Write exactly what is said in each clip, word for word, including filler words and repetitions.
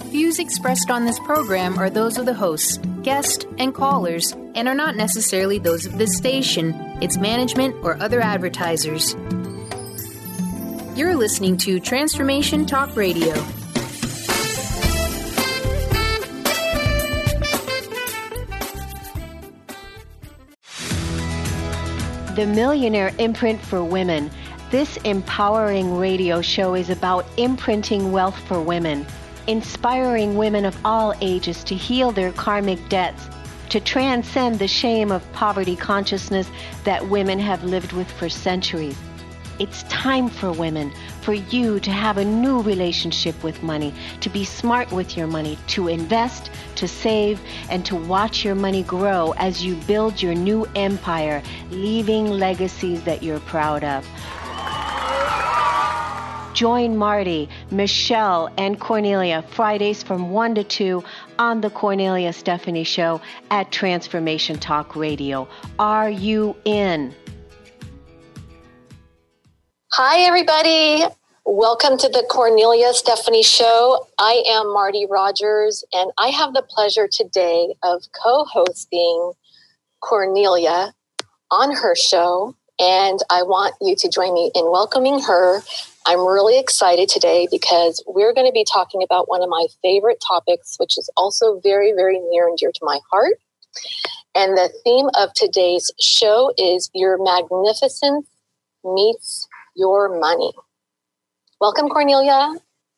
Views expressed on this program are those of the hosts, guests, and callers, and are not necessarily those of this station, its management, or other advertisers. You're listening to Transformation Talk Radio. The Millionaire Imprint for Women. This empowering radio show is about imprinting wealth for women, inspiring women of all ages to heal their karmic debts, to transcend the shame of poverty consciousness that women have lived with for centuries. It's time for women, for you to have a new relationship with money, to be smart with your money, to invest, to save, and to watch your money grow as you build your new empire, leaving legacies that you're proud of. Join Marty, Michelle, and Cornelia Fridays from one to two on the Cornelia Stephanie Show at Transformation Talk Radio. Are you in? Hi, everybody. Welcome to the Cornelia Stephanie Show. I am Marty Rogers, and I have the pleasure today of co-hosting Cornelia on her show, and I want you to join me in welcoming her. I'm really excited today because we're going to be talking about one of my favorite topics, which is also very, very near and dear to my heart. And the theme of today's show is Your Magnificence Meets Your Money. Welcome, Cornelia.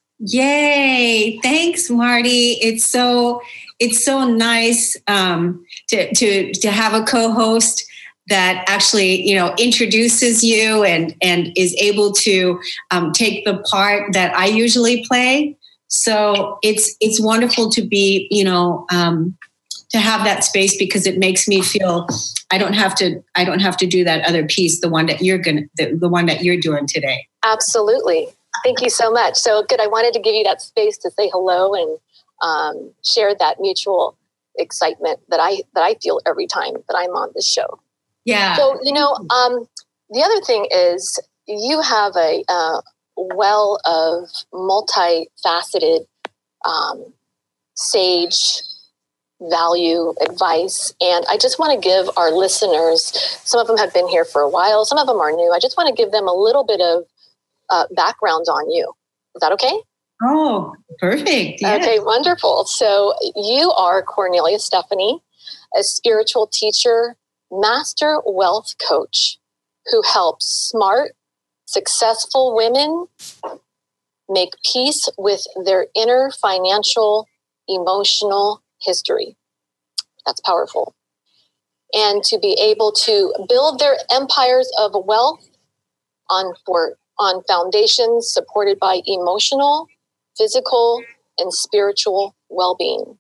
Yay. Thanks, Marty. It's so it's so nice um, to, to, to have a co-host that actually, you know, introduces you and, and is able to um, take the part that I usually play. So it's it's wonderful to be, you know, um, to have that space because it makes me feel I don't have to I don't have to do that other piece, the one that you're gonna the, the one that you're doing today. Absolutely. Thank you so much. So good. I wanted to give you that space to say hello and um, share that mutual excitement that I that I feel every time that I'm on this show. Yeah. So, you know, um, the other thing is you have a uh, well of multifaceted um, sage value advice. And I just want to give our listeners, some of them have been here for a while, some of them are new. I just want to give them a little bit of uh, background on you. Is that okay? Oh, perfect. Yes. Okay, wonderful. So you are Cornelia Stephanie, a spiritual teacher, master wealth coach who helps smart, successful women make peace with their inner financial, emotional history. That's powerful. And to be able to build their empires of wealth on for on foundations supported by emotional, physical, and spiritual well-being.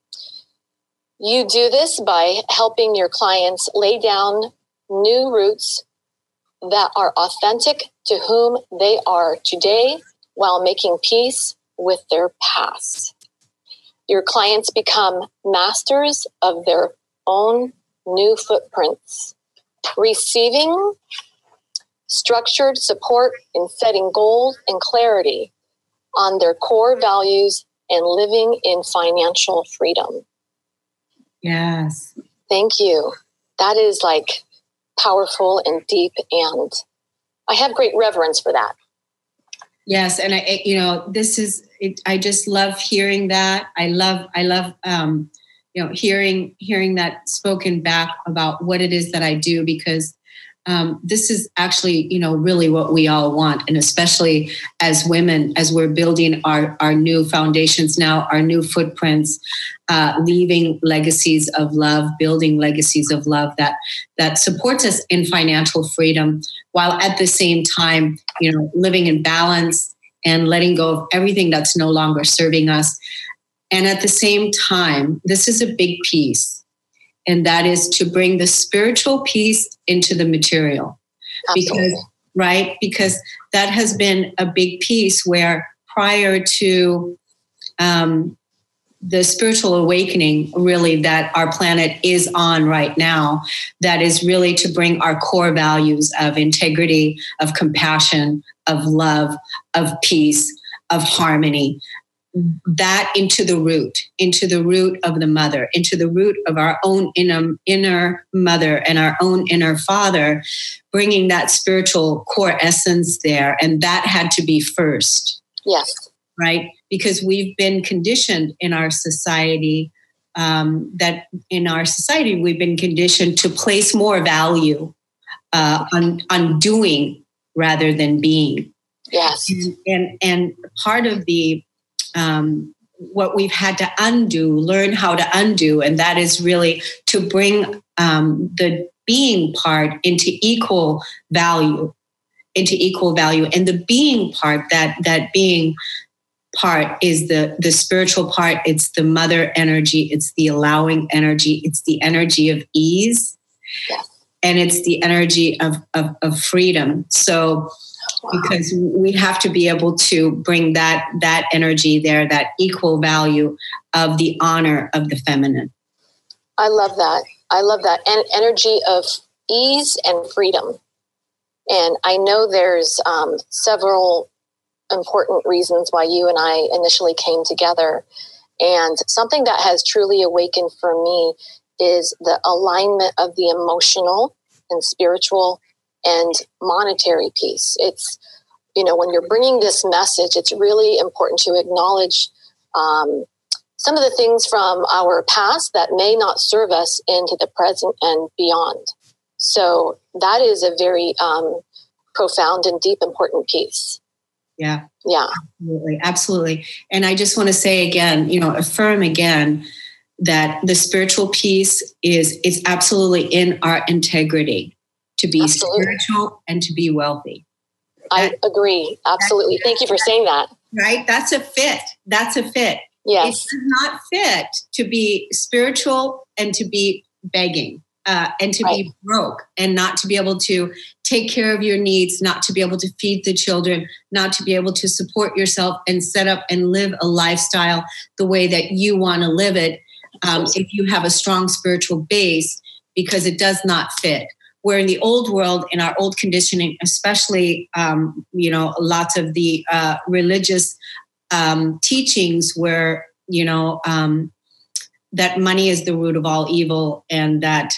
You do this by helping your clients lay down new roots that are authentic to whom they are today while making peace with their past. Your clients become masters of their own new footprints, receiving structured support in setting goals and clarity on their core values and living in financial freedom. Yes. Thank you. That is like powerful and deep, and I have great reverence for that. Yes, and I, you know, this is. It, I just love hearing that. I love, I love, um, you know, hearing hearing that spoken back about what it is that I do, because um, this is actually, you know, really what we all want, and especially as women, as we're building our our new foundations now, our new footprints. Uh, leaving legacies of love, building legacies of love that that supports us in financial freedom, while at the same time, you know, living in balance and letting go of everything that's no longer serving us. And at the same time, this is a big piece, and that is to bring the spiritual piece into the material. Absolutely. Because, right? Because that has been a big piece where prior to um, the spiritual awakening really that our planet is on right now, that is really to bring our core values of integrity, of compassion, of love, of peace, of harmony. that into the root, into the root of the mother, into the root of our own inner, inner mother and our own inner father, bringing that spiritual core essence there. And that had to be first. Yes. Right? Because we've been conditioned in our society, um, that in our society, we've been conditioned to place more value uh, on, on doing rather than being. Yes. And, and, and part of the, um, what we've had to undo, learn how to undo, and that is really to bring um, the being part into equal value, into equal value. And the being part, that, that being part is the, the spiritual part. It's the mother energy. It's the allowing energy. It's the energy of ease. Yes. And it's the energy of, of, of freedom. So, because we have to be able to bring that, that energy there, that equal value of the honor of the feminine. I love that. I love that. And energy of ease and freedom. And I know there's um, several important reasons why you and I initially came together. And something that has truly awakened for me is the alignment of the emotional and spiritual and monetary piece. It's, you know, when you're bringing this message, it's really important to acknowledge um, some of the things from our past that may not serve us into the present and beyond. So that is a very um, profound and deep, important piece. Yeah. Yeah. Absolutely. Absolutely. And I just want to say again, you know, affirm again that the spiritual piece is, it's absolutely in our integrity to be absolutely spiritual and to be wealthy. I that, agree. Absolutely. Thank you for saying that. Right. That's a fit. That's a fit. Yes. It does not fit to be spiritual and to be begging uh, and to right. be broke and not to be able to take care of your needs, not to be able to feed the children, not to be able to support yourself and set up and live a lifestyle the way that you want to live it. Um, if you have a strong spiritual base, because it does not fit. Where in the old world, in our old conditioning, especially, um, you know, lots of the uh, religious um, teachings where, you know, um, that money is the root of all evil, and that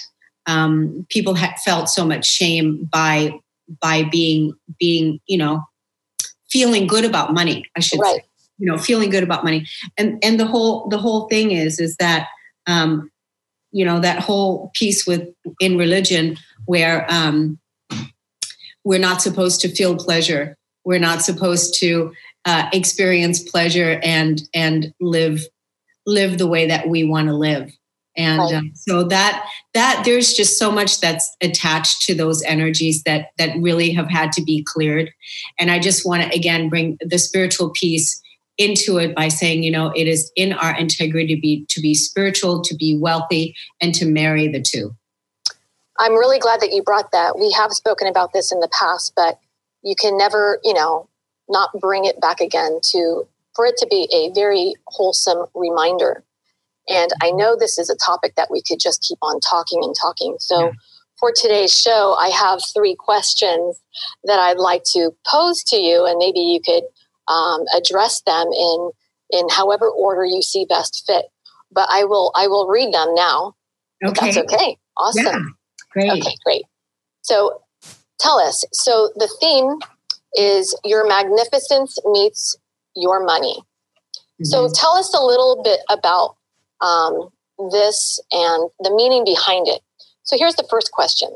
um, people had felt so much shame by by being being, you know, feeling good about money, I should right. say, you know, feeling good about money. And and the whole the whole thing is is that, um, you know, that whole piece with in religion where um, we're not supposed to feel pleasure. We're not supposed to uh, experience pleasure and and live live the way that we want to live. And right. um, so that that there's just so much that's attached to those energies that that really have had to be cleared. And I just want to again bring the spiritual piece into it by saying, you know, it is in our integrity to be to be spiritual, to be wealthy, and to marry the two. I'm really glad that you brought that. We have spoken about this in the past, but you can never, you know, not bring it back again to for it to be a very wholesome reminder. And I know this is a topic that we could just keep on talking and talking. So yeah. For today's show, I have three questions that I'd like to pose to you, and maybe you could um, address them in in however order you see best fit. But I will I will read them now. If okay. that's okay. Awesome. Yeah. Great. Okay, great. So tell us. So the theme is your magnificence meets your money. Mm-hmm. So tell us a little bit about um, this and the meaning behind it. So here's the first question.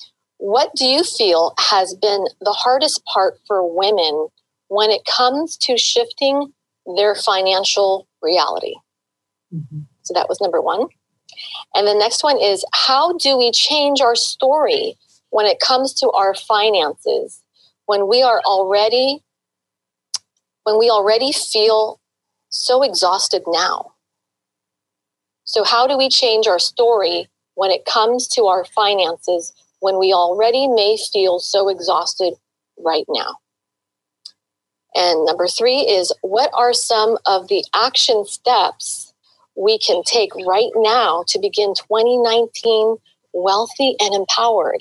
What do you feel has been the hardest part for women when it comes to shifting their financial reality? Mm-hmm. So that was number one. And the next one is, how do we change our story when it comes to our finances when we are already, when we already feel so exhausted now? So how do we change our story when it comes to our finances when we already may feel so exhausted right now? And number three is, what are some of the action steps we can take right now to begin twenty nineteen wealthy and empowered?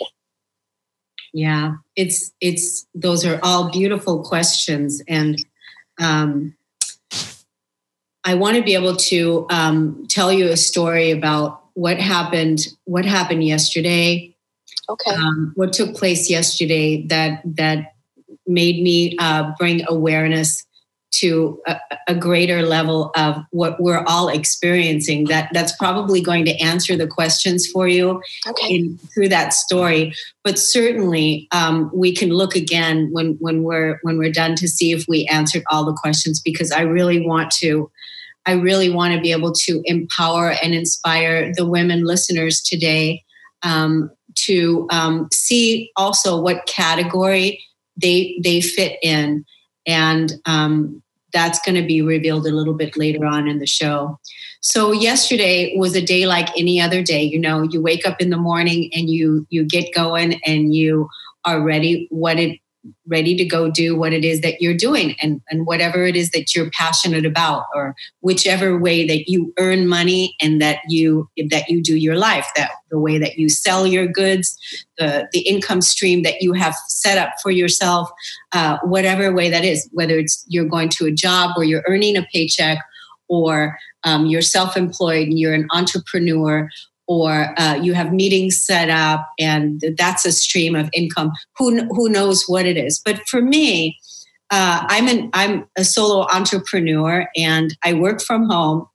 Yeah, it's it's those are all beautiful questions, and um, I want to be able to um, tell you a story about what happened, what happened yesterday. Okay. Um, what took place yesterday that that made me uh, bring awareness to a, a greater level of what we're all experiencing. That that's probably going to answer the questions for you okay. in, through that story. But certainly, um, we can look again when when we're when we're done to see if we answered all the questions. Because I really want to, I really want to be able to empower and inspire the women listeners today. Um, to um, see also what category they they fit in. And um, that's going to be revealed a little bit later on in the show. So yesterday was a day like any other day. You know, you wake up in the morning and you you get going and you are ready, what it ready to go do what it is that you're doing, and, and whatever it is that you're passionate about, or whichever way that you earn money and that you that you do your life, that the way that you sell your goods, the, the income stream that you have set up for yourself, uh, whatever way that is, whether it's you're going to a job where you're earning a paycheck, or um, you're self-employed and you're an entrepreneur, or uh, you have meetings set up and that's a stream of income. Who who knows what it is? But for me, uh, I'm an I'm a solo entrepreneur and I work from home.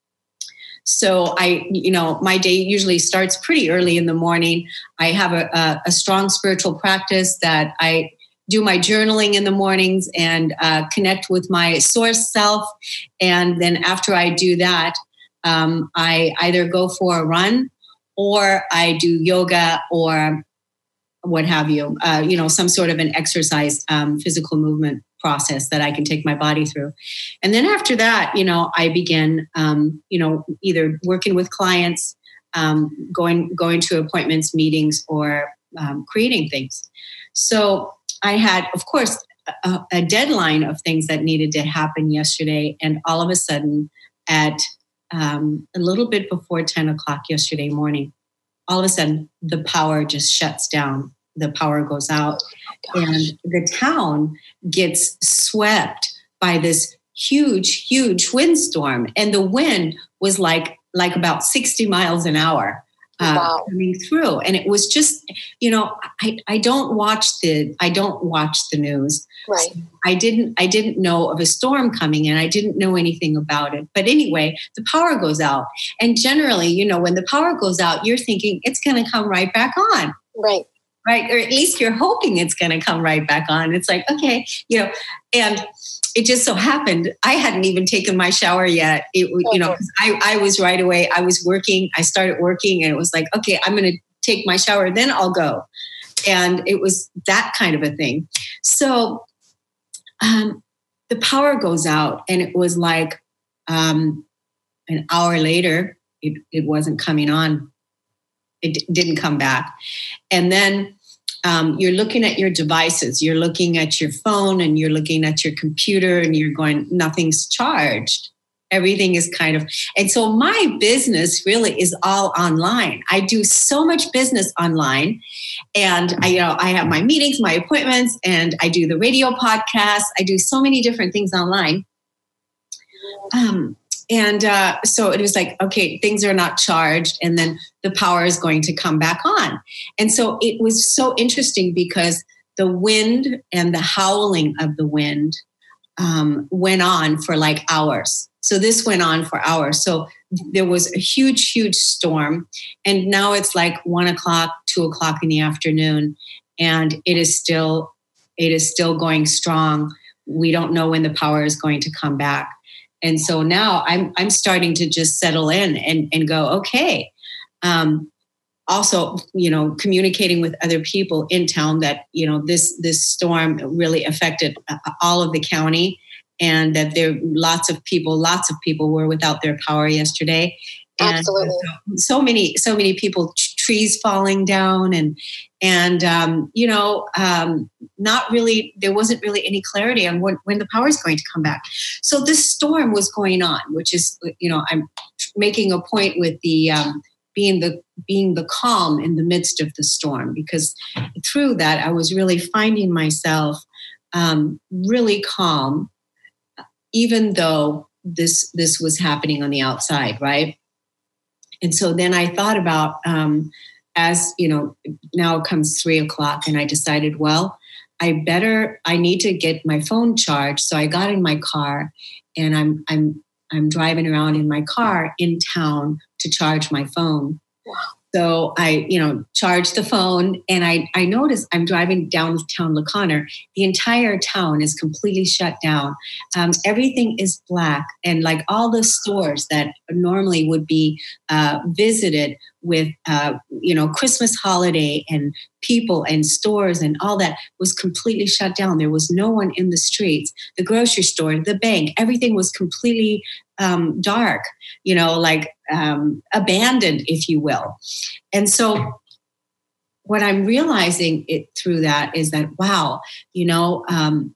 So I, you know, my day usually starts pretty early in the morning. I have a, a, a strong spiritual practice that I do my journaling in the mornings and uh, connect with my source self. And then after I do that, Um, I either go for a run or I do yoga or what have you, uh, you know, some sort of an exercise, um, physical movement process that I can take my body through. And then after that, you know, I begin, um, you know, either working with clients, um, going, going to appointments, meetings, or um, creating things. So I had, of course, a, a deadline of things that needed to happen yesterday. And all of a sudden at Um, a little bit before ten o'clock yesterday morning, all of a sudden the power just shuts down. The power goes out, oh and the town gets swept by this huge, huge windstorm. And the wind was like, like about sixty miles an hour uh, wow. coming through. And it was just, you know, I, I don't watch the, I don't watch the news. Right. So I didn't, I didn't know of a storm coming and I didn't know anything about it. But anyway, the power goes out. And generally, you know, when the power goes out, you're thinking it's going to come right back on. Right. Right. Or at least you're hoping it's going to come right back on. It's like, okay, you know, and it just so happened I hadn't even taken my shower yet. It, you know, I, I was right away. I was working. I started working and it was like, okay, I'm going to take my shower, then I'll go. And it was that kind of a thing. So um, the power goes out and it was like um, an hour later, it, it wasn't coming on. It d- didn't come back. And then Um, you're looking at your devices, you're looking at your phone and you're looking at your computer and you're going, nothing's charged. Everything is kind of, and so my business really is all online. I do so much business online and I, you know, I have my meetings, my appointments, and I do the radio podcast. I do so many different things online. Um, And uh, so it was like, okay, things are not charged and then the power is going to come back on. And so it was so interesting because the wind and the howling of the wind um, went on for like hours. So this went on for hours. So there was a huge, huge storm. And now it's like one o'clock, two o'clock in the afternoon. And it is still, it is still going strong. We don't know when the power is going to come back. And so now I'm I'm starting to just settle in and, and go, okay. Um, also, you know, communicating with other people in town that, you know, this this storm really affected all of the county and that there lots of people, lots of people were without their power yesterday. And absolutely. So, so many, so many people, trees falling down and, and, um, you know, um, not really, there wasn't really any clarity on when, when the power is going to come back. So this storm was going on, which is, you know, I'm making a point with the, um, being the, being the calm in the midst of the storm, because through that, I was really finding myself, um, really calm, even though this this was happening on the outside, right? And so then I thought about, um, as you know, now comes three o'clock, and I decided, well, I better, I need to get my phone charged. So I got in my car, and I'm I'm I'm driving around in my car in town to charge my phone. Wow. So I, you know, charged the phone, and I, I noticed I'm driving downtown La Conner. The entire town is completely shut down. Um, everything is black, and like all the stores that normally would be uh, visited with, uh, you know, Christmas holiday and people and stores and all that was completely shut down. There was no one in the streets. The grocery store, the bank, everything was completely um, dark, you know, like um, abandoned, if you will. And so what I'm realizing it through that is that, wow, you know, um,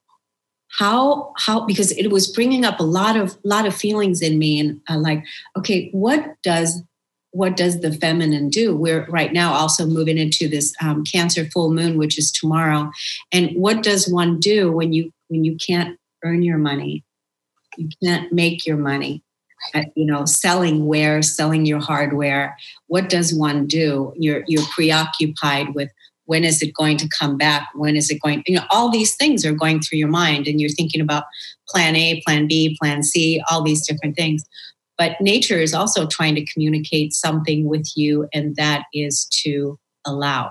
how, how, because it was bringing up a lot of, lot of feelings in me, and uh, like, okay, what does, what does the feminine do? We're right now also moving into this um, Cancer full moon, which is tomorrow. And what does one do when you, when you can't earn your money? You can't make your money. At, you know, selling wares, selling your hardware. What does one do? You're you're preoccupied with, when is it going to come back? When is it going? You know, all these things are going through your mind, and you're thinking about plan A, plan B, plan C, all these different things. But nature is also trying to communicate something with you, and that is to allow.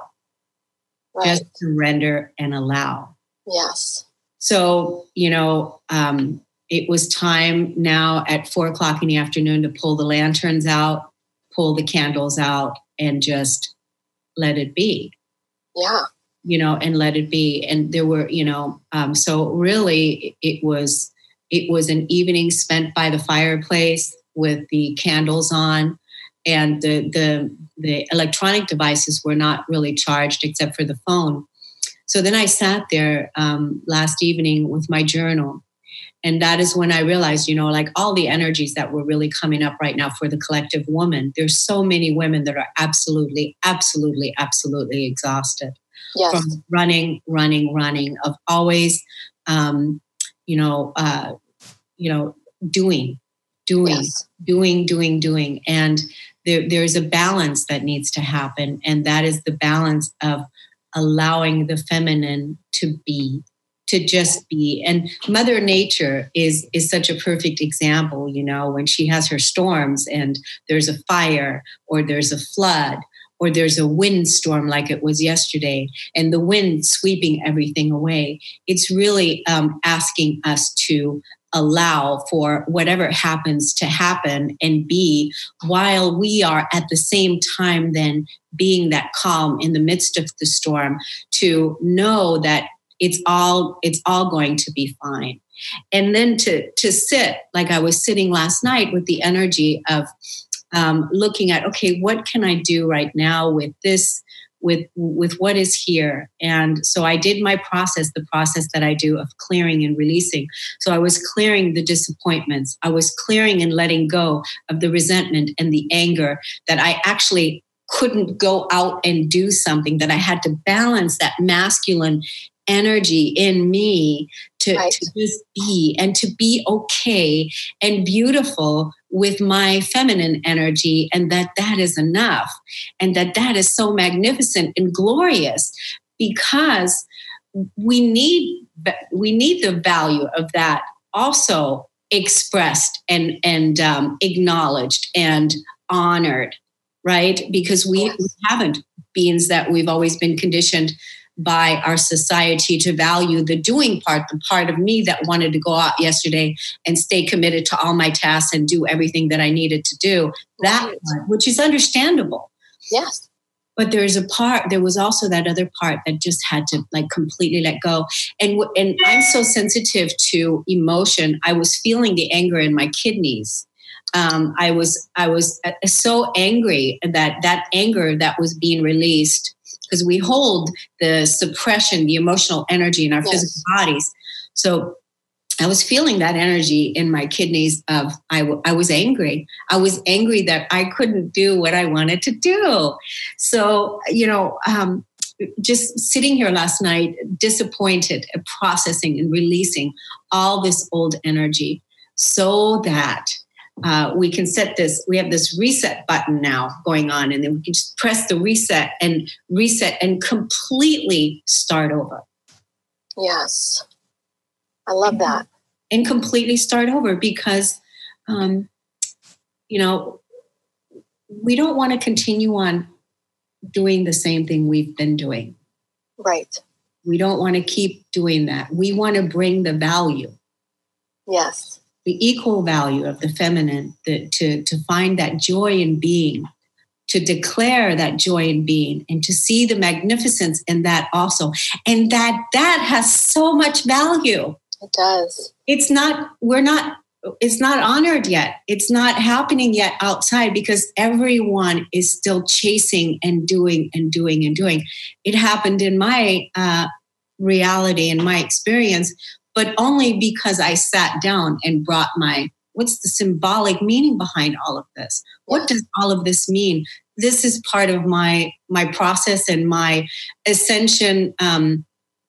Right. Just surrender and allow. Yes. So, you know, um, it was time now at four o'clock in the afternoon to pull the lanterns out, pull the candles out, and just let it be. Yeah. You know, and let it be. And there were, you know, um, so really it was, it was an evening spent by the fireplace with the candles on, and the, the, the electronic devices were not really charged except for the phone. So then I sat there um, last evening with my journal. And that is when I realized, you know, like all the energies that were really coming up right now for the collective woman. There's so many women that are absolutely, absolutely, absolutely exhausted. Yes. From running, running, running, of always, um, you know, uh, you know, doing, doing, yes. doing, doing, doing. And there, there's a balance that needs to happen. And that is the balance of allowing the feminine to be. To just be. And Mother Nature is is such a perfect example, you know, when she has her storms and there's a fire or there's a flood or there's a windstorm like it was yesterday, and the wind sweeping everything away. It's really um, asking us to allow for whatever happens to happen and be, while we are at the same time then being that calm in the midst of the storm, to know that It's all it's all going to be fine. And then to, to sit, like I was sitting last night, with the energy of um, looking at, okay, what can I do right now with this, with, with what is here? And so I did my process, the process that I do of clearing and releasing. So I was clearing the disappointments. I was clearing and letting go of the resentment and the anger that I actually couldn't go out and do something, that I had to balance that masculine energy in me to, right. to just be, and to be okay and beautiful with my feminine energy, and that that is enough, and that that is so magnificent and glorious, because we need we need the value of that also expressed and and um, acknowledged and honored, right? Because we, yes. we haven't, beings that we've always been conditioned by our society to value the doing part, the part of me that wanted to go out yesterday and stay committed to all my tasks and do everything that I needed to do. That right. part, which is understandable. Yes. But there's a part, there was also that other part that just had to like completely let go. And, and I'm so sensitive to emotion. I was feeling the anger in my kidneys. Um, I was, I was so angry that that anger that was being released, because we hold the suppression, the emotional energy in our yes. physical bodies. So I was feeling that energy in my kidneys of, I, w- I was angry. I was angry that I couldn't do what I wanted to do. So, you know, um, just sitting here last night, disappointed, processing and releasing all this old energy. so that uh, we can set this, we have this reset button now going on, and then we can just press the reset and reset and completely start over. Yes. I love that. And completely start over because, um, you know, we don't want to continue on doing the same thing we've been doing. Right. We don't want to keep doing that. We want to bring the value. Yes. The equal value of the feminine, the, to, to find that joy in being, to declare that joy in being, and to see the magnificence in that also. And that that has so much value. It does. It's not, we're not, it's not honored yet. It's not happening yet outside because everyone is still chasing and doing and doing and doing. It happened in my uh, reality and my experience, but only because I sat down and brought my, what's the symbolic meaning behind all of this? What does all of this mean? This is part of my, my process and my ascension um,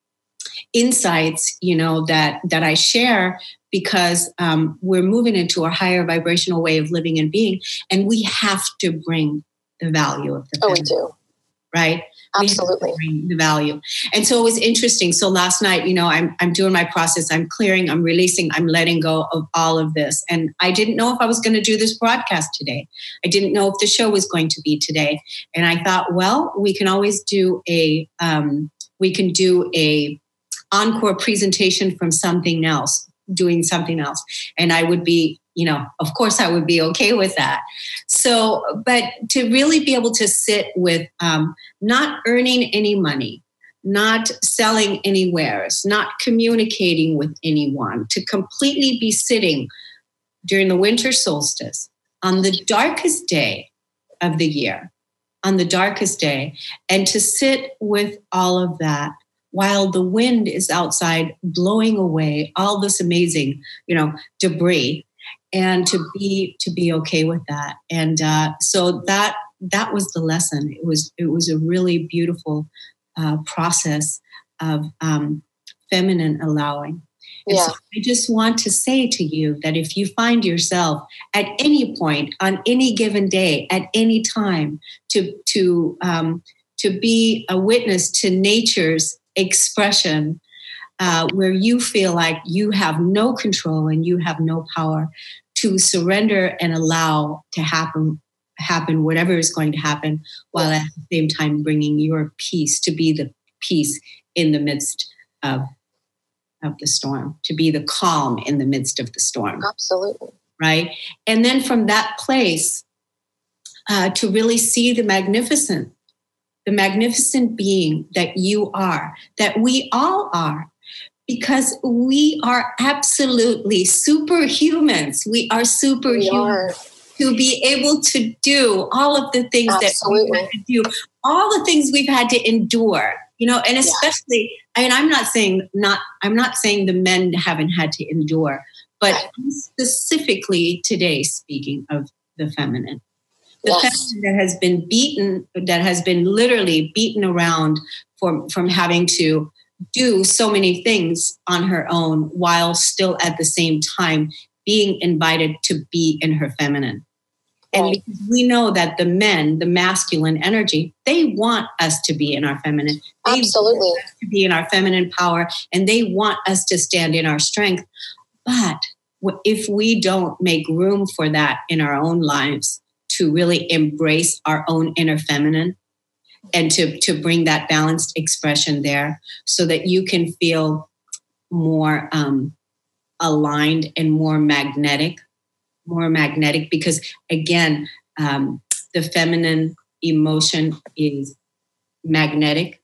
insights, you know, that, that I share because um, we're moving into a higher vibrational way of living and being, and we have to bring the value of the Oh, feminine, we do. right? Absolutely. We have to bring the value. And so it was interesting. So last night, you know, I'm I'm doing my process. I'm clearing, I'm releasing, I'm letting go of all of this. And I didn't know if I was going to do this broadcast today. I didn't know if the show was going to be today. And I thought, well, we can always do a um, we can do a encore presentation from something else, doing something else. And I would be, you know, of course I would be okay with that. So, but to really be able to sit with um, not earning any money, not selling any wares, not communicating with anyone, to completely be sitting during the winter solstice on the darkest day of the year, on the darkest day, and to sit with all of that while the wind is outside blowing away all this amazing, you know, debris, and to be to be okay with that. And uh, so that that was the lesson. It was it was a really beautiful uh, process of um, feminine allowing. And yeah. so I just want to say to you that if you find yourself at any point on any given day, at any time, to to um, to be a witness to nature's expression, uh, where you feel like you have no control and you have no power, to surrender and allow to happen, happen whatever is going to happen, while at the same time bringing your peace, to be the peace in the midst of, of the storm, to be the calm in the midst of the storm. Absolutely. Right? And then from that place, uh, to really see the magnificent the magnificent being that you are, that we all are, because we are absolutely superhumans. We are superhuman to be able to do all of the things absolutely. that we've had to do, all the things we've had to endure, you know, and especially, yeah. and I'm not saying not, I'm not saying the men haven't had to endure, but right. specifically today, speaking of the feminine. The yes. feminine that has been beaten, that has been literally beaten around for, from having to do so many things on her own while still at the same time being invited to be in her feminine. And right. because we know that the men, the masculine energy, they want us to be in our feminine. They Absolutely. Want us to be in our feminine power, and they want us to stand in our strength. But if we don't make room for that in our own lives, to really embrace our own inner feminine and to, to bring that balanced expression there so that you can feel more um, aligned and more magnetic, more magnetic, because again, um, the feminine emotion is magnetic,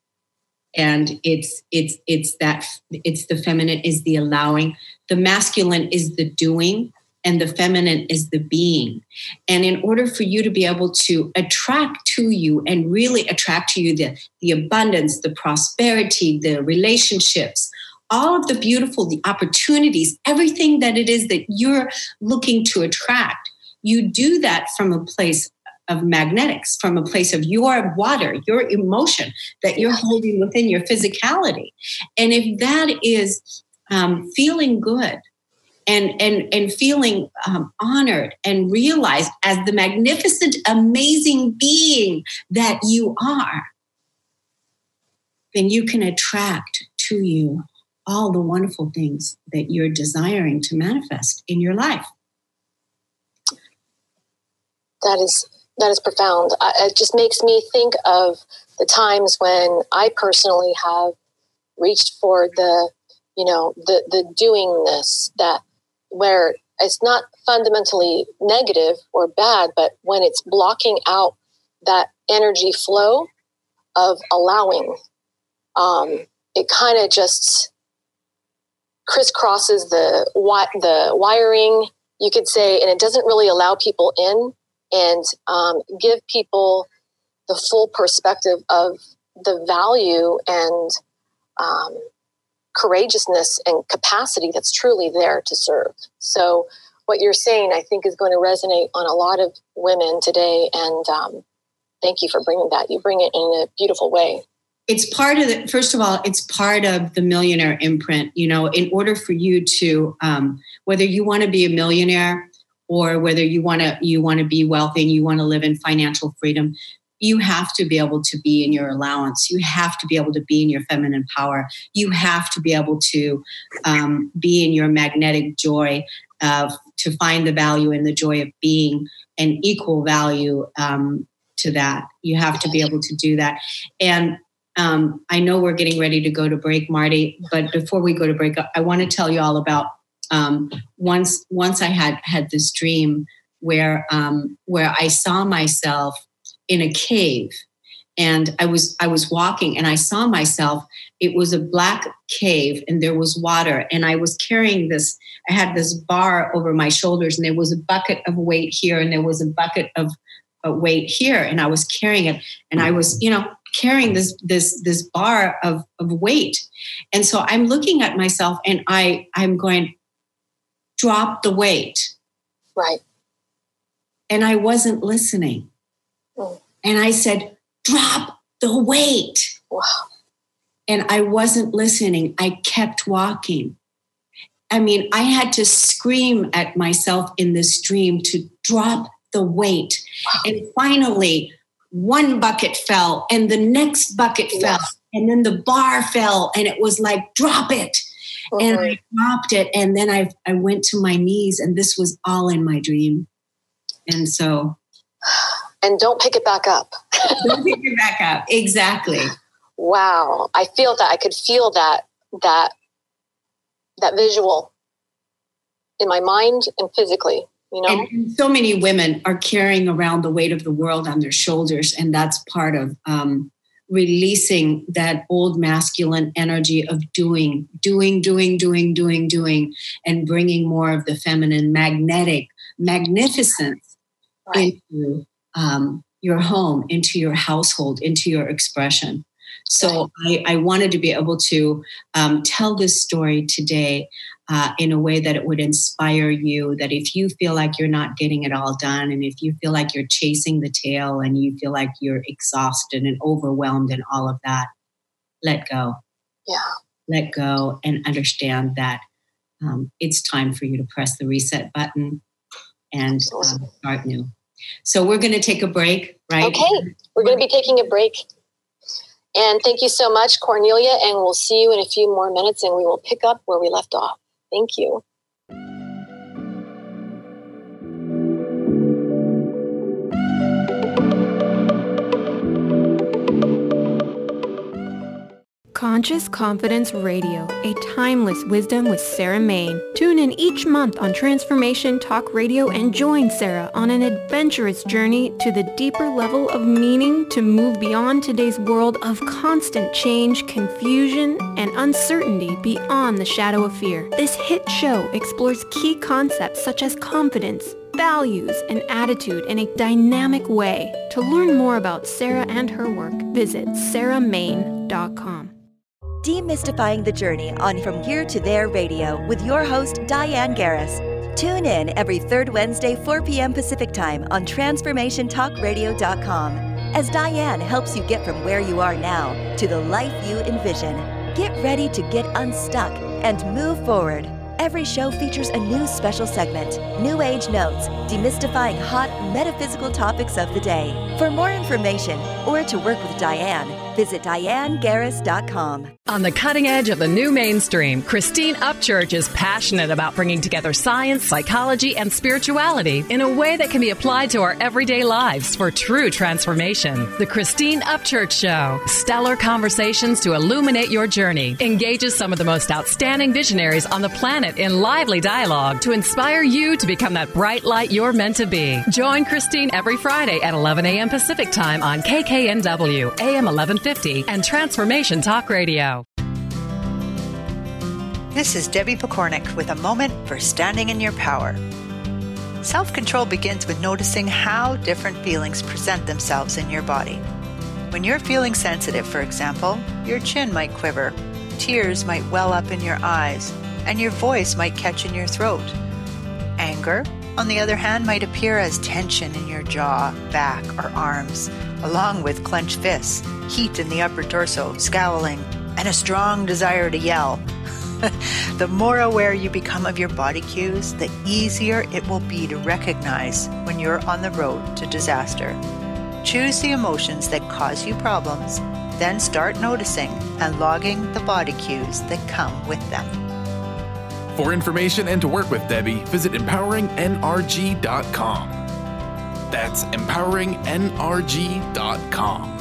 and it's, it's, it's that, it's the feminine is the allowing, the masculine is the doing, and the feminine is the being. And in order for you to be able to attract to you and really attract to you the, the abundance, the prosperity, the relationships, all of the beautiful, the opportunities, everything that it is that you're looking to attract, you do that from a place of magnetics, from a place of your water, your emotion that you're holding within your physicality. And if that is um, feeling good, and and and feeling um, honored and realized as the magnificent, amazing being that you are, then you can attract to you all the wonderful things that you're desiring to manifest in your life. That is that is profound. I, it just makes me think of the times when I personally have reached for the, you know, the the doingness, that where it's not fundamentally negative or bad, but when it's blocking out that energy flow of allowing, um, it kind of just crisscrosses the wi- the wiring, you could say, and it doesn't really allow people in and um, give people the full perspective of the value and um, courageousness and capacity that's truly there to serve. So what you're saying, I think, is going to resonate on a lot of women today. And um, thank you for bringing that. You bring it in a beautiful way. It's part of the, first of all, it's part of the millionaire imprint. You know, in order for you to, um, whether you want to be a millionaire or whether you want to, you want to be wealthy and you want to live in financial freedom, you have to be able to be in your allowance. You have to be able to be in your feminine power. You have to be able to um, be in your magnetic joy, uh, to find the value in the joy of being, and equal value um, to that. You have to be able to do that. And um, I know we're getting ready to go to break, Marty, but before we go to break, I want to tell you all about um, once. Once I had had this dream where um, where I saw myself in a cave, and I was I was walking and I saw myself. It was a black cave and there was water, and I was carrying this. I had this bar over my shoulders, and there was a bucket of weight here, and there was a bucket of uh, weight here, and I was carrying it, and I was, you know, carrying this this this bar of of weight, and so I'm looking at myself, and I I'm going, drop the weight, right, and I wasn't listening. And I said, drop the weight. Wow. And I wasn't listening. I kept walking. I mean, I had to scream at myself in this dream to drop the weight. Wow. And finally, one bucket fell and the next bucket yes. fell. And then the bar fell and it was like, drop it. Mm-hmm. And I dropped it. And then I, I went to my knees, and this was all in my dream. And so... And don't pick it back up. Don't pick it back up. Exactly. Wow. I feel that. I could feel that, that, that visual in my mind and physically, you know? And, and so many women are carrying around the weight of the world on their shoulders. And that's part of um, releasing that old masculine energy of doing, doing, doing, doing, doing, doing, and bringing more of the feminine magnetic magnificence right. into Um, your home, into your household, into your expression. So I, I wanted to be able to um, tell this story today uh, in a way that it would inspire you, that if you feel like you're not getting it all done, and if you feel like you're chasing the tail and you feel like you're exhausted and overwhelmed and all of that, let go. Yeah. Let go and understand that um, it's time for you to press the reset button and um, start new. So we're going to take a break, right? Okay. We're going to be taking a break. And thank you so much, Cornelia. And we'll see you in a few more minutes, and we will pick up where we left off. Thank you. Conscious Confidence Radio, a timeless wisdom with Sarah Main. Tune in each month on Transformation Talk Radio and join Sarah on an adventurous journey to the deeper level of meaning to move beyond today's world of constant change, confusion, and uncertainty beyond the shadow of fear. This hit show explores key concepts such as confidence, values, and attitude in a dynamic way. To learn more about Sarah and her work, visit sarah main dot com. Demystifying the Journey on From Here to There Radio with your host, Diane Garris. Tune in every third Wednesday, four p.m. Pacific Time on transformation talk radio dot com as Diane helps you get from where you are now to the life you envision. Get ready to get unstuck and move forward. Every show features a new special segment, New Age Notes, demystifying hot metaphysical topics of the day. For more information or to work with Diane, visit diane garris dot com. On the cutting edge of the new mainstream, Christine Upchurch is passionate about bringing together science, psychology, and spirituality in a way that can be applied to our everyday lives for true transformation. The Christine Upchurch Show, stellar conversations to illuminate your journey, engages some of the most outstanding visionaries on the planet in lively dialogue to inspire you to become that bright light you're meant to be. Join Christine every Friday at eleven a.m. Pacific Time on K K N W, A M eleven fifty, and Transformation Talk Radio. This is Debbie Pokornik with a moment for standing in your power. Self-control begins with noticing how different feelings present themselves in your body. When you're feeling sensitive, for example, your chin might quiver, tears might well up in your eyes, and your voice might catch in your throat. Anger, on the other hand, might appear as tension in your jaw, back, or arms, along with clenched fists, heat in the upper torso, scowling, and a strong desire to yell. The more aware you become of your body cues, the easier it will be to recognize when you're on the road to disaster. Choose the emotions that cause you problems, then start noticing and logging the body cues that come with them. For information and to work with Debbie, visit empowering N R G dot com. That's empowering N R G dot com.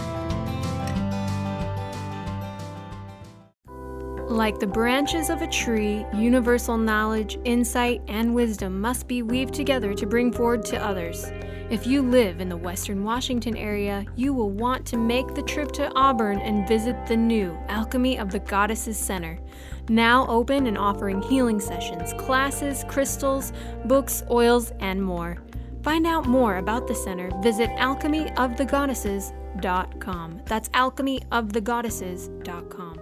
Like the branches of a tree, universal knowledge, insight, and wisdom must be weaved together to bring forward to others. If you live in the Western Washington area, you will want to make the trip to Auburn and visit the new Alchemy of the Goddesses Center. Now open and offering healing sessions, classes, crystals, books, oils, and more. Find out more about the center, visit alchemy of the goddesses dot com. That's alchemy of the goddesses dot com.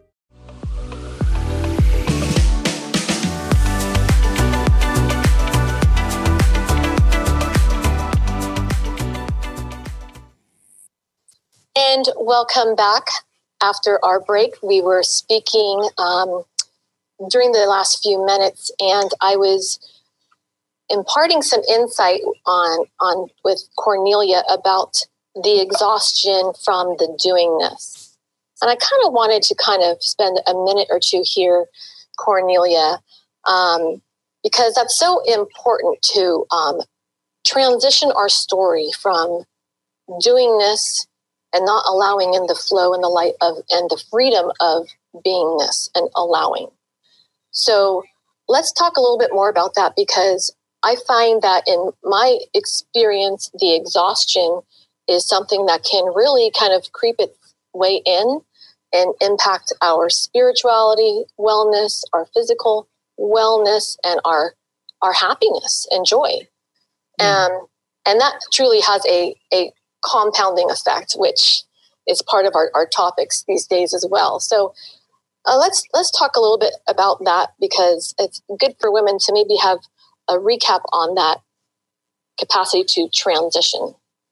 And welcome back. After our break, we were speaking um, during the last few minutes, and I was imparting some insight on, on with Cornelia about the exhaustion from the doingness. And I kind of wanted to kind of spend a minute or two here, Cornelia, um, because that's so important to um, transition our story from doingness and not allowing in the flow and the light of and the freedom of beingness and allowing. So let's talk a little bit more about that, because I find that in my experience, the exhaustion is something that can really kind of creep its way in and impact our spirituality, wellness, our physical wellness, and our our happiness and joy. Mm. Um, and that truly has a a compounding effect, which is part of our, our topics these days as well. So uh, let's let's talk a little bit about that, because it's good for women to maybe have a recap on that capacity to transition.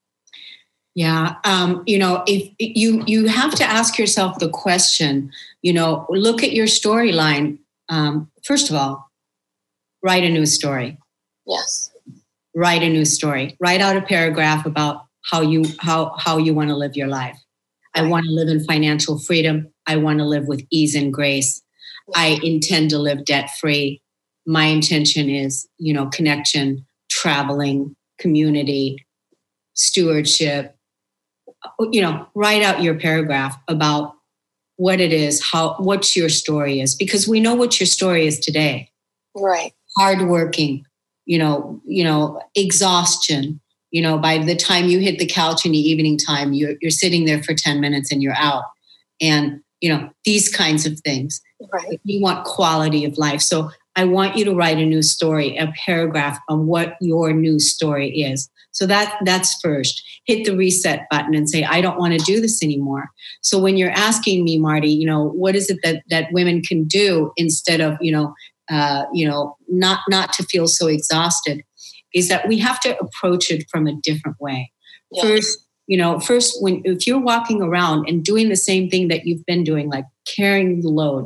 Yeah, um, you know, if you you have to ask yourself the question, you know, look at your storyline. Um, first of all, write a new story. Yes. Write a new story. Write out a paragraph about how you how how you want to live your life. I want to live in financial freedom. I want to live with ease and grace. I intend to live debt-free. My intention is, you know, connection, traveling, community, stewardship. You know, write out your paragraph about what it is, how what your story is, because we know what your story is today. Right. Hardworking, you know, you know, exhaustion. You know, by the time you hit the couch in the evening time, you're, you're sitting there for ten minutes and you're out. And, you know, these kinds of things. Right. You want quality of life. So I want you to write a new story, a paragraph on what your new story is. So that that's first. Hit the reset button and say, I don't want to do this anymore. So when you're asking me, Marty, you know, what is it that, that women can do instead of, you know, uh, you know, not not to feel so exhausted, is that we have to approach it from a different way. Yeah. First, you know, first, when if you're walking around and doing the same thing that you've been doing, like carrying the load,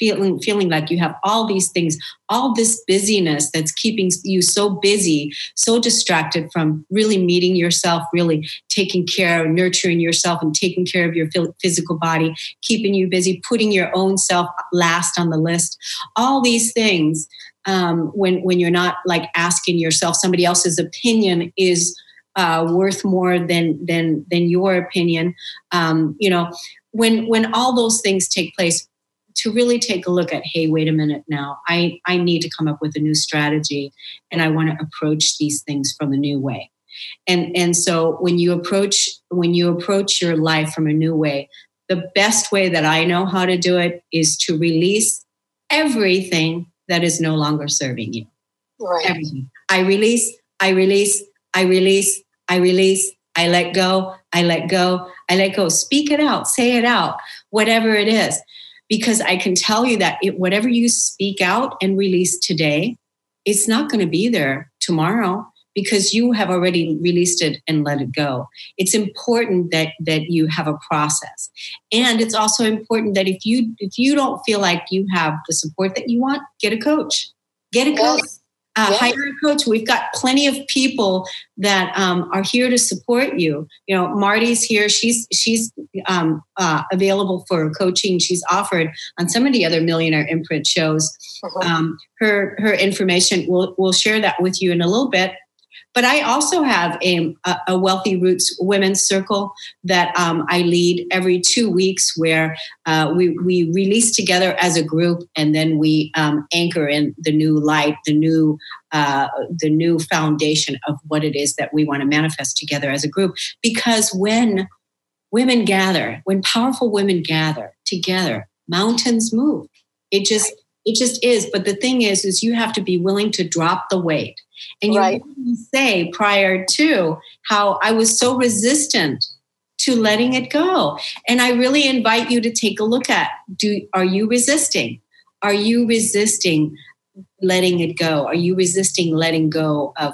feeling feeling like you have all these things, all this busyness that's keeping you so busy, so distracted from really meeting yourself, really taking care, nurturing yourself and taking care of your physical body, keeping you busy, putting your own self last on the list. All these things, um, when, when you're not like asking yourself, somebody else's opinion is uh, worth more than, than, than your opinion. Um, you know, when, when all those things take place, to really take a look at, hey, wait a minute now, I, I need to come up with a new strategy and I want to approach these things from a new way. And, and so when you approach, when you approach your life from a new way, the best way that I know how to do it is to release everything that is no longer serving you. Right. Everything. I release, I release, I release, I release, I let go, I let go, I let go. Speak it out, say it out, whatever it is. Because I can tell you that it, whatever you speak out and release today, it's not going to be there tomorrow because you have already released it and let it go. It's important that that you have a process. And it's also important that if you if you don't feel like you have the support that you want, get a coach. Get a coach. Yes. Uh, yes. Hire a coach. We've got plenty of people that um, are here to support you. You know, Marty's here. She's she's um, uh, available for coaching. She's offered on some of the other Millionaire Imprint shows. Uh-huh. Um, her her information. We'll we'll share that with you in a little bit. But I also have a, a Wealthy Roots Women's Circle that um, I lead every two weeks where uh, we, we release together as a group and then we um, anchor in the new light, the new uh, the new foundation of what it is that we want to manifest together as a group. Because when women gather, when powerful women gather together, mountains move. It just it just is. But the thing is, is you have to be willing to drop the weight. And you right. say prior to how I was so resistant to letting it go. And I really invite you to take a look at, do are you resisting? Are you resisting letting it go? Are you resisting letting go of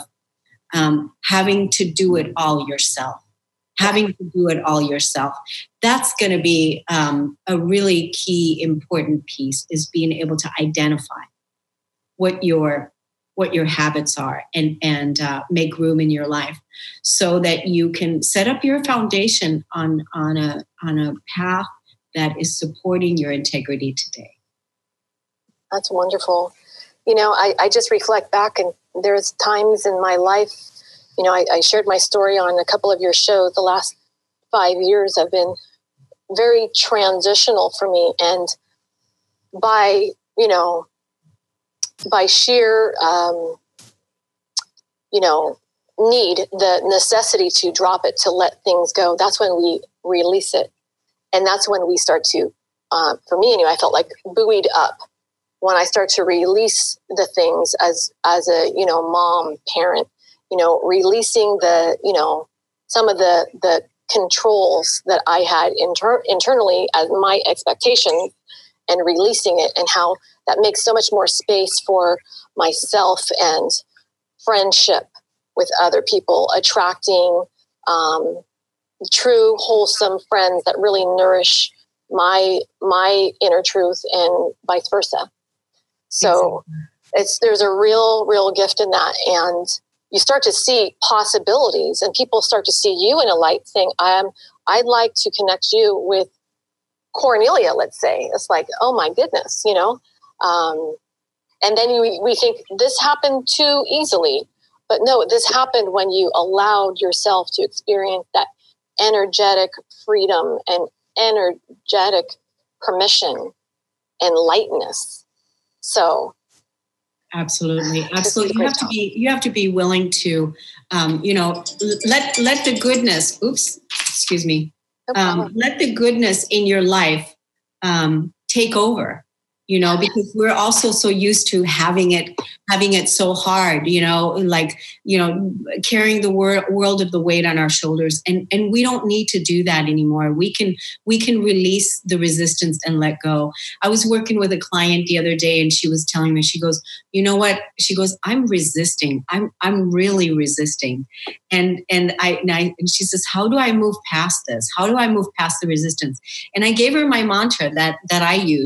um, having to do it all yourself? Having to do it all yourself. That's going to be um, a really key, important piece is being able to identify what your what your habits are and, and uh, make room in your life so that you can set up your foundation on, on, a, on a path that is supporting your integrity today. That's wonderful. You know, I, I just reflect back and there's times in my life, you know, I, I shared my story on a couple of your shows. The last five years have been very transitional for me. And by, you know, by sheer, um, you know, need, the necessity to drop it, to let things go, that's when we release it. And that's when we start to, uh, for me anyway, I felt like buoyed up when I start to release the things as, as a, you know, mom, parent, you know, releasing the, you know, some of the, the controls that I had inter- internally as my expectations and releasing it, and how that makes so much more space for myself and friendship with other people, attracting um, true, wholesome friends that really nourish my my inner truth and vice versa. So exactly. it's there's a real, real gift in that. And you start to see possibilities and people start to see you in a light saying, um, I'd like to connect you with Cornelia, let's say. It's like, oh my goodness, you know? Um, and then we, we think this happened too easily. But no, this happened when you allowed yourself to experience that energetic freedom and energetic permission and lightness. So absolutely, absolutely. You have to be you have to be willing to, um, you know, let let the goodness. Oops, excuse me. Um, let the goodness in your life um, take over. You know, because we're also so used to having it, having it so hard, you know, like, you know, carrying the wor- world of the weight on our shoulders. And, and we don't need to do that anymore. We can, we can release the resistance and let go. I was working with a client the other day and she was telling me, she goes, you know what? She goes, I'm resisting. I'm, I'm really resisting. And, and I, and I, and she says, how do I move past this? How do I move past the resistance? And I gave her my mantra that, that I use,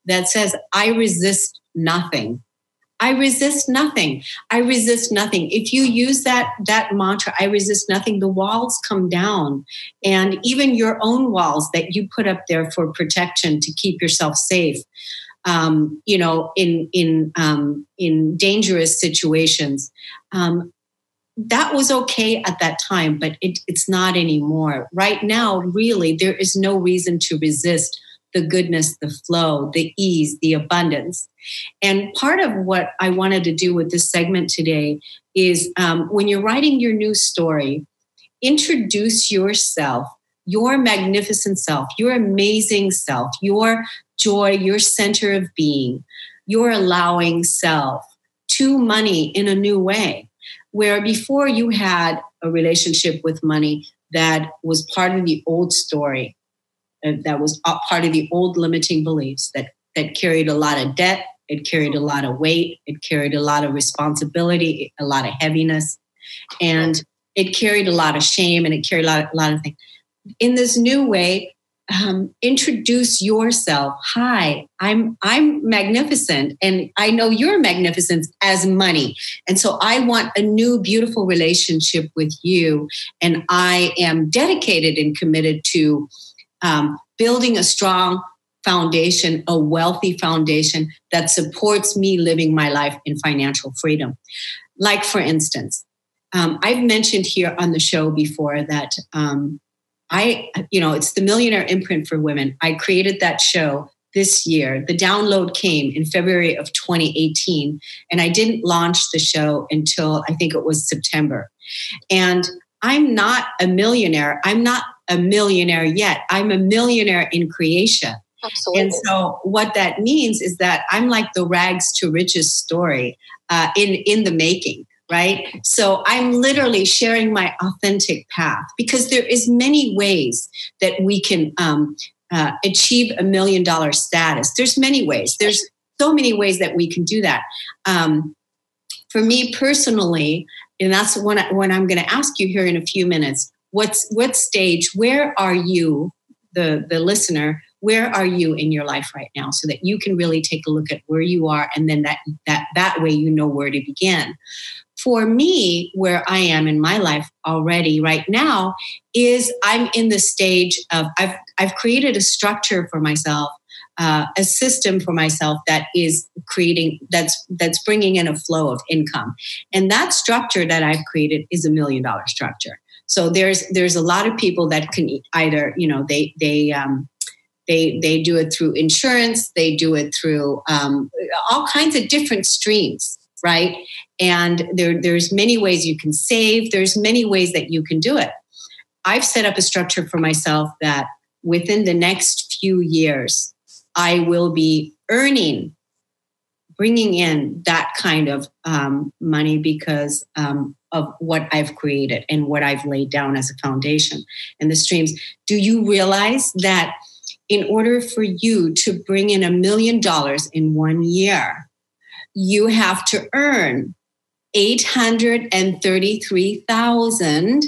that says, I resist nothing. I resist nothing. I resist nothing. If you use that, that mantra, I resist nothing, the walls come down. And even your own walls that you put up there for protection to keep yourself safe, um, you know, in, in, um, in dangerous situations, um, that was okay at that time, but it, it's not anymore. Right now, really, there is no reason to resist the goodness, the flow, the ease, the abundance. And part of what I wanted to do with this segment today is um, when you're writing your new story, introduce yourself, your magnificent self, your amazing self, your joy, your center of being, your allowing self to money in a new way. Where before you had a relationship with money that was part of the old story, uh, that was part of the old limiting beliefs, that, that carried a lot of debt, it carried a lot of weight, it carried a lot of responsibility, a lot of heaviness, and it carried a lot of shame, and it carried a lot, a lot of things. In this new way, Um, introduce yourself. Hi, I'm I'm magnificent, and I know you're magnificent as money. And so I want a new, beautiful relationship with you. And I am dedicated and committed to um, building a strong foundation, a wealthy foundation that supports me living my life in financial freedom. Like, for instance, um, I've mentioned here on the show before that um, I, you know, it's the Millionaire Imprint for Women. I created that show this year. The download came in February of twenty eighteen, and I didn't launch the show until I think it was September. And I'm not a millionaire. I'm not a millionaire yet. I'm a millionaire in creation. Absolutely. And so what that means is that I'm like the rags to riches story uh, in, in the making. Right? So I'm literally sharing my authentic path, because there is many ways that we can um, uh, achieve a million dollar status. There's many ways. There's so many ways that we can do that. Um, for me personally, and that's when, I, when I'm going to ask you here in a few minutes, what's what stage, where are you, the, the listener, where are you in your life right now, so that you can really take a look at where you are, and then that that that way you know where to begin. For me, where I am in my life already right now is I'm in the stage of I've I've created a structure for myself, uh, a system for myself that is creating that's that's bringing in a flow of income, and that structure that I've created is a million dollar structure. So there's there's a lot of people that can either you know they they um, they they do it through insurance, they do it through um, all kinds of different streams. Right? And there, there's many ways you can save. There's many ways that you can do it. I've set up a structure for myself that within the next few years, I will be earning, bringing in that kind of um, money because um, of what I've created and what I've laid down as a foundation and the streams. Do you realize that in order for you to bring in a million dollars in one year, you have to earn eight hundred thirty-three thousand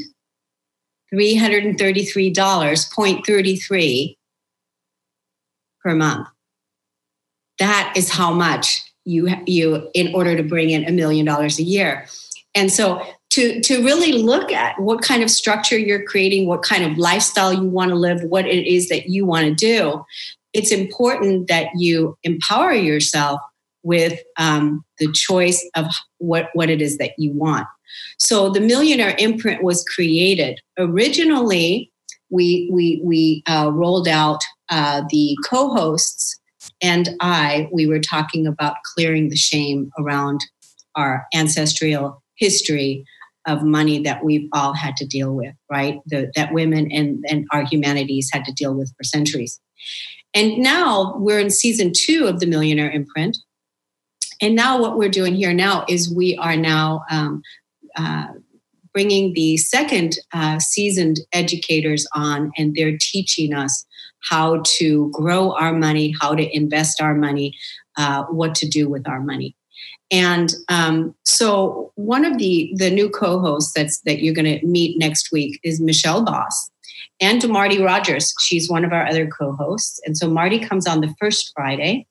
three hundred thirty-three dollars and thirty-three cents per month. That is how much you, you in order to bring in a million dollars a year. And so to, to really look at what kind of structure you're creating, what kind of lifestyle you want to live, what it is that you want to do, it's important that you empower yourself with um, the choice of what, what it is that you want. So the Millionaire Imprint was created. Originally, we we we uh, rolled out uh, the co-hosts and I, we were talking about clearing the shame around our ancestral history of money that we've all had to deal with, right? The, that women and, and our humanities had to deal with for centuries. And now we're in season two of the Millionaire Imprint. And now what we're doing here now is we are now um, uh, bringing the second uh, seasoned educators on, and they're teaching us how to grow our money, how to invest our money, uh, what to do with our money. And um, so one of the, the new co-hosts that's, that you're going to meet next week is Michelle Boss and Marty Rogers. She's one of our other co-hosts. And so Marty comes on the first Friday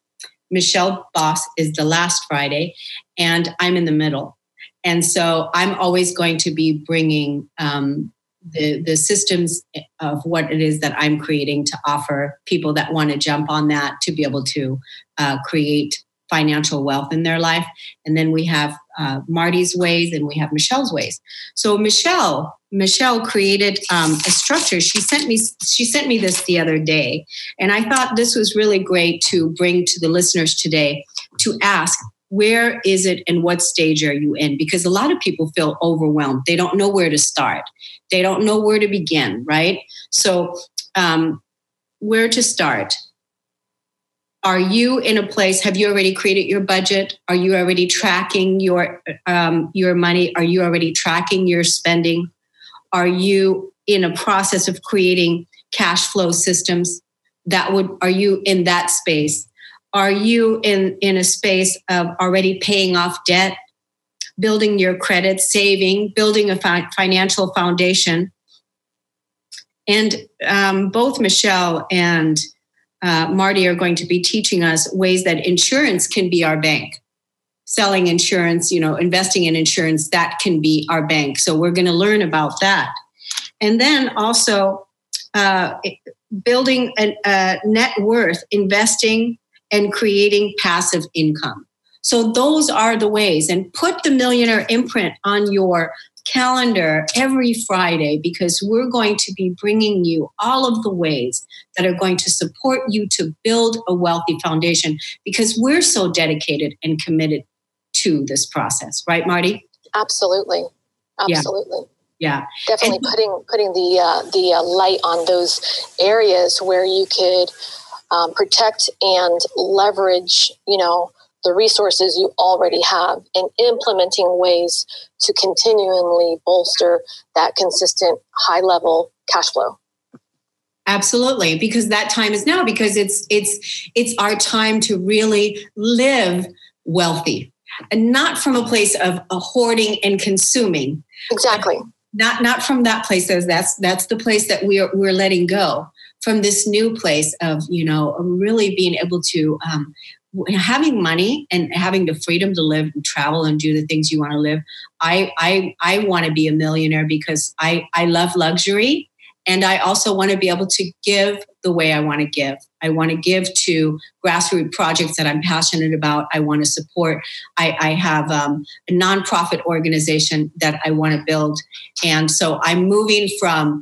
Michelle Boss is the last Friday, and I'm in the middle. And so I'm always going to be bringing um, the, the systems of what it is that I'm creating to offer people that want to jump on that to be able to uh, create financial wealth in their life. And then we have uh, Marty's ways and we have Michelle's ways. So Michelle, Michelle created um, a structure. She sent me, she sent me this the other day. And I thought this was really great to bring to the listeners today to ask, where is it and what stage are you in? Because a lot of people feel overwhelmed. They don't know where to start. They don't know where to begin, right? So um, where to start? Are you in a place, have you already created your budget? Are you already tracking your um, your money? Are you already tracking your spending? Are you in a process of creating cash flow systems? That would, are you in that space? Are you in, in a space of already paying off debt, building your credit, saving, building a fi- financial foundation? And um, both Michelle and uh, Marty are going to be teaching us ways that insurance can be our bank. Selling insurance, you know, investing in insurance, that can be our bank. So we're going to learn about that. And then also uh, building a, a net worth, investing and creating passive income. So those are the ways. And put the Millionaire Imprint on your calendar every Friday, because we're going to be bringing you all of the ways that are going to support you to build a wealthy foundation, because we're so dedicated and committed to this process. Right, Marty? Absolutely. Absolutely. Yeah. Definitely And- putting putting the uh, the uh, light on those areas where you could Um, protect and leverage, you know, the resources you already have, and implementing ways to continually bolster that consistent high level cash flow. Absolutely, because that time is now, because it's it's it's our time to really live wealthy, and not from a place of uh, hoarding and consuming. Exactly. Not not from that place. As that's that's the place that we're we're letting go. From this new place of, you know, really being able to, um, having money and having the freedom to live and travel and do the things you want to live. I I I want to be a millionaire because I, I love luxury, and I also want to be able to give the way I want to give. I want to give to grassroots projects that I'm passionate about. I want to support. I, I have um, a nonprofit organization that I want to build. And so I'm moving from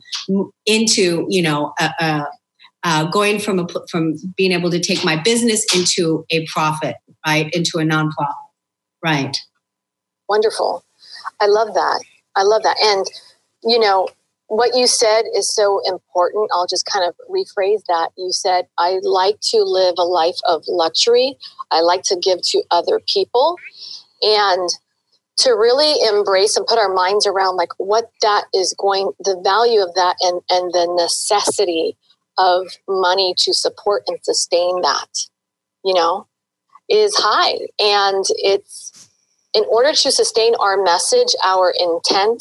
into, you know, uh, uh, uh, going from a, from being able to take my business into a profit, right, into a nonprofit, right. Wonderful. I love that. I love that. And, you know, what you said is so important. I'll just kind of rephrase that. You said, I like to live a life of luxury. I like to give to other people. And to really embrace and put our minds around like what that is going, the value of that, and, and the necessity of money to support and sustain that, you know, is high. And it's in order to sustain our message, our intent,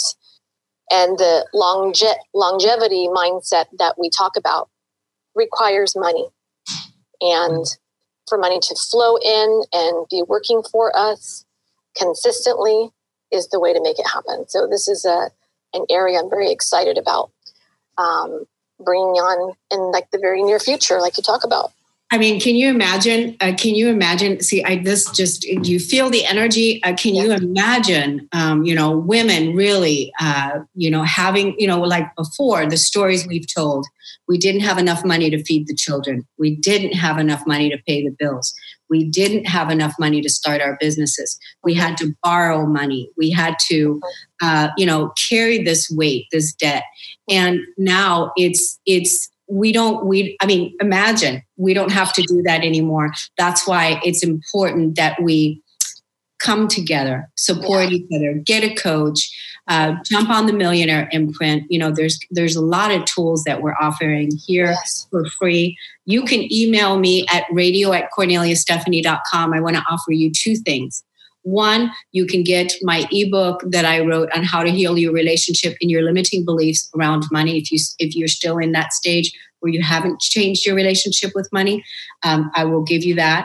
and the longe- longevity mindset that we talk about requires money. And for money to flow in and be working for us consistently is the way to make it happen. So this is a an area I'm very excited about um, bringing on in like the very near future, like you talk about. I mean, can you imagine? Uh, can you imagine? See, I this just you feel the energy. Uh, can yeah. you imagine? Um, you know, women really, uh, you know, having, you know, like before the stories we've told, we didn't have enough money to feed the children. We didn't have enough money to pay the bills. We didn't have enough money to start our businesses. We had to borrow money. We had to, uh, you know, carry this weight, this debt, and now it's it's. We don't, we, I mean, imagine we don't have to do that anymore. That's why it's important that we come together, support yeah. each other, get a coach, uh, jump on the Millionaire Imprint. You know, there's, there's a lot of tools that we're offering here yes. for free. You can email me at radio at cornelia stephanie dot com. I want to offer you two things. One, you can get my ebook that I wrote on how to heal your relationship and your limiting beliefs around money. If you if you're still in that stage where you haven't changed your relationship with money, um, I will give you that.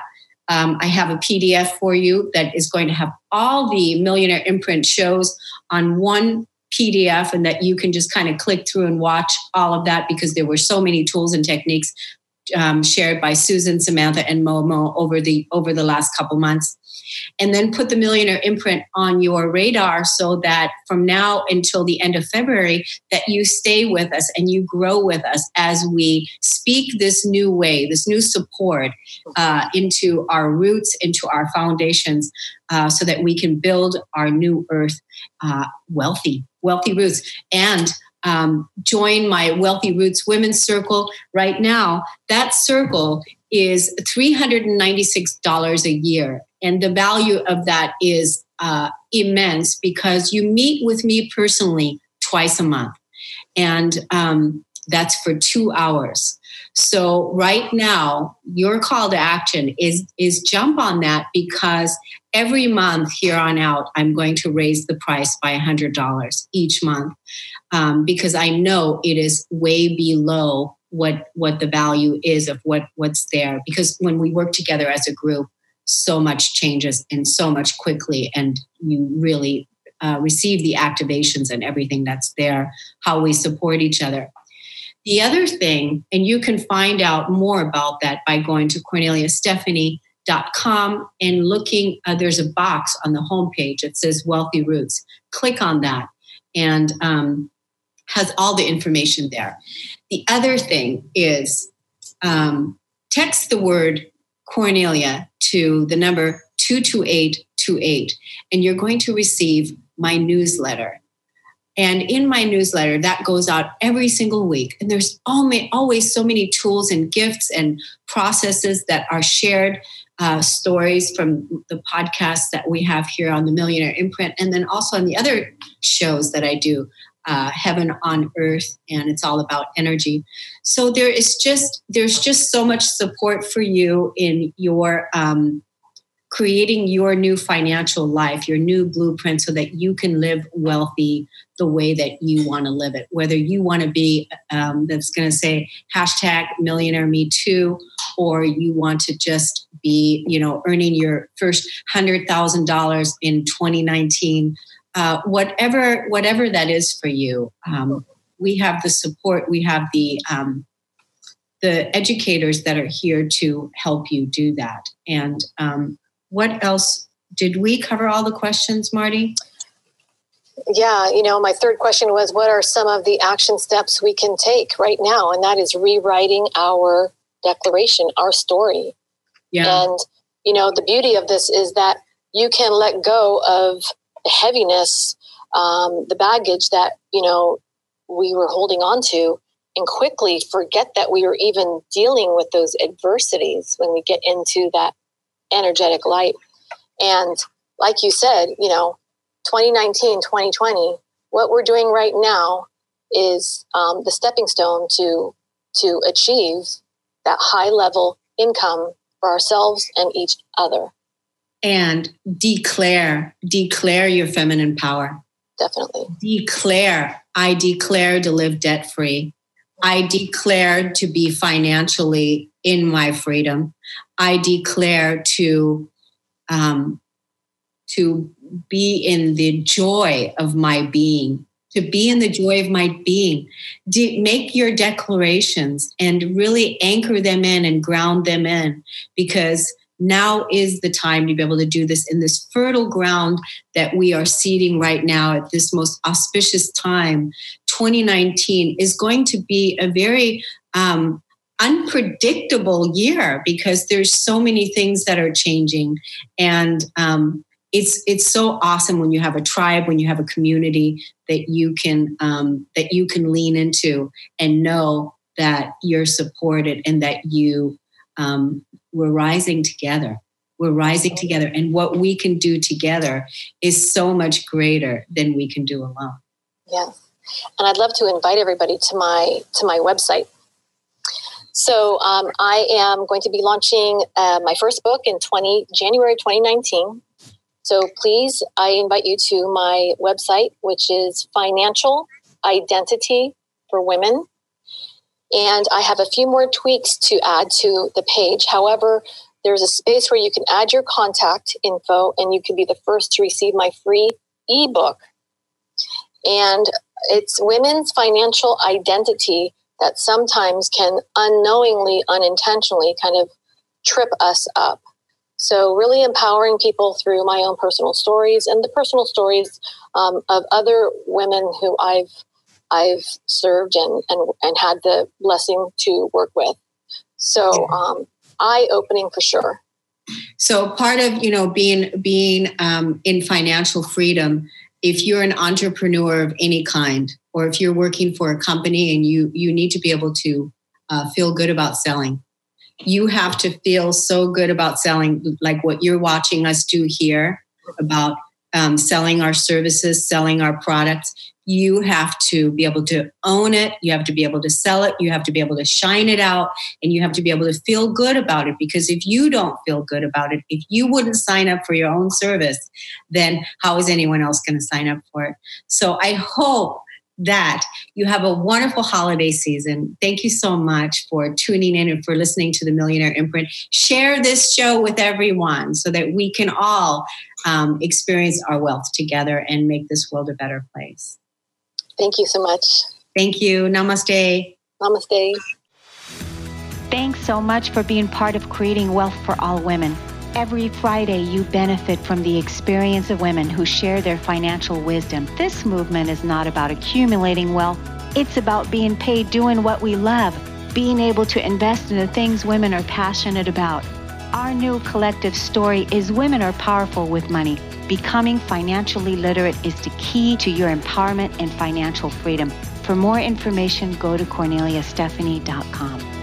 Um, I have a P D F for you that is going to have all the Millionaire Imprint shows on one P D F, and that you can just kind of click through and watch all of that, because there were so many tools and techniques um, shared by Susan, Samantha, and Momo over the over the last couple months. And then put the Millionaire Imprint on your radar, so that from now until the end of February, that you stay with us and you grow with us as we speak this new way, this new support uh, into our roots, into our foundations, uh, so that we can build our new earth uh, wealthy, wealthy roots. And um, join my Wealthy Roots Women's Circle right now. That circle is three hundred ninety-six dollars a year. And the value of that is uh, immense, because you meet with me personally twice a month. And um, that's for two hours. So right now, your call to action is, is jump on that, because every month here on out, I'm going to raise the price by one hundred dollars each month, um, because I know it is way below what, what the value is of what, what's there. Because when we work together as a group, so much changes and so much quickly, and you really uh, receive the activations and everything that's there, how we support each other. The other thing, and you can find out more about that by going to cornelia stephanie dot com and looking, uh, there's a box on the homepage that says Wealthy Roots. Click on that, and um, has all the information there. The other thing is um, text the word Cornelia to the number two two eight two eight, and you're going to receive my newsletter. And in my newsletter, that goes out every single week. And there's always so many tools and gifts and processes that are shared, uh, stories from the podcasts that we have here on the Millionaire Imprint, and then also on the other shows that I do, uh, Heaven on Earth, and it's all about energy. So there is just, there's just so much support for you in your um, creating your new financial life, your new blueprint, so that you can live wealthy the way that you want to live it. Whether you want to be, um, that's going to say hashtag millionaire me too, or you want to just be, you know, earning your first one hundred thousand dollars in twenty nineteen, uh, whatever, whatever that is for you. Um, we have the support, we have the, um, the educators that are here to help you do that. And, um, what else? Did we cover all the questions, Marty? Yeah, you know, my third question was, what are some of the action steps we can take right now? And that is rewriting our declaration, our story. Yeah. And, you know, the beauty of this is that you can let go of the heaviness, um, the baggage that, you know, we were holding on to, and quickly forget that we were even dealing with those adversities when we get into that energetic light. And like you said, you know, twenty nineteen, twenty twenty, what we're doing right now is um, the stepping stone to to achieve that high level income for ourselves and each other. And declare, declare your feminine power. Definitely. Declare, I declare to live debt free. I declare to be financially in my freedom. I declare to um, to be in the joy of my being, to be in the joy of my being. De- make your declarations and really anchor them in and ground them in, because now is the time to be able to do this in this fertile ground that we are seeding right now at this most auspicious time. twenty nineteen is going to be a very um, unpredictable year, because there's so many things that are changing. And um, it's it's so awesome when you have a tribe, when you have a community that you can um, that you can lean into and know that you're supported and that you um, we're rising together. We're rising together. And what we can do together is so much greater than we can do alone. Yeah. And I'd love to invite everybody to my to my website. So um, I am going to be launching uh, my first book in twenty January twenty nineteen. So please, I invite you to my website, which is Financial Identity for Women. And I have a few more tweaks to add to the page. However, there's a space where you can add your contact info and you can be the first to receive my free ebook. And it's women's financial identity that sometimes can unknowingly, unintentionally kind of trip us up. So really empowering people through my own personal stories and the personal stories um, of other women who I've I've served and, and, and had the blessing to work with. So um, eye-opening for sure. So part of, you know, being being um, in financial freedom, if you're an entrepreneur of any kind, or if you're working for a company and you you need to be able to uh, feel good about selling, you have to feel so good about selling, like what you're watching us do here about um, selling our services, selling our products. You have to be able to own it. You have to be able to sell it. You have to be able to shine it out, and you have to be able to feel good about it. Because if you don't feel good about it, if you wouldn't sign up for your own service, then how is anyone else going to sign up for it? So I hope that you have a wonderful holiday season. Thank you so much for tuning in and for listening to the Millionaire Imprint. Share this show with everyone so that we can all um, experience our wealth together and make this world a better place. Thank you so much. Thank you. Namaste. Namaste. Thanks so much for being part of creating wealth for all women. Every Friday, you benefit from the experience of women who share their financial wisdom. This movement is not about accumulating wealth. It's about being paid doing what we love, being able to invest in the things women are passionate about. Our new collective story is Women Are Powerful with Money. Becoming financially literate is the key to your empowerment and financial freedom. For more information, go to cornelia stephanie dot com.